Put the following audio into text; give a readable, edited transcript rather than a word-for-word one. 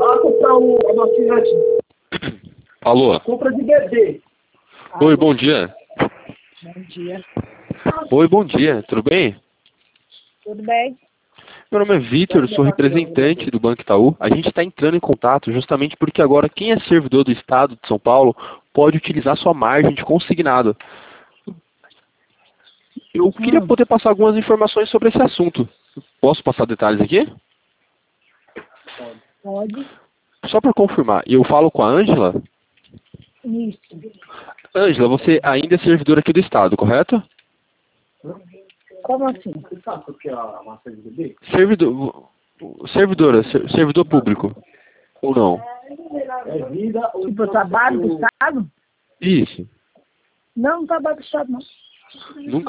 Vai comprar o adoçante. Alô? Compra de bebê. Oi, bom dia. Bom dia. Oi, bom dia. Tudo bem? Tudo bem? Meu nome é Vitor, sou representante do Banco Itaú. A gente está entrando em contato justamente porque agora quem é servidor do Estado de São Paulo pode utilizar sua margem de consignado. Eu queria poder passar algumas informações sobre esse assunto. Posso passar detalhes aqui? Pode. Só para confirmar, eu falo com a Ângela? Isso. Ângela, você ainda é servidora aqui do Estado, correto? Como assim? Você sabe o que é a massa de bebê? Servidor público, ou não? É vida ou... Tipo, trabalho do Estado? Isso. Não, não trabalho do Estado, não. Nunca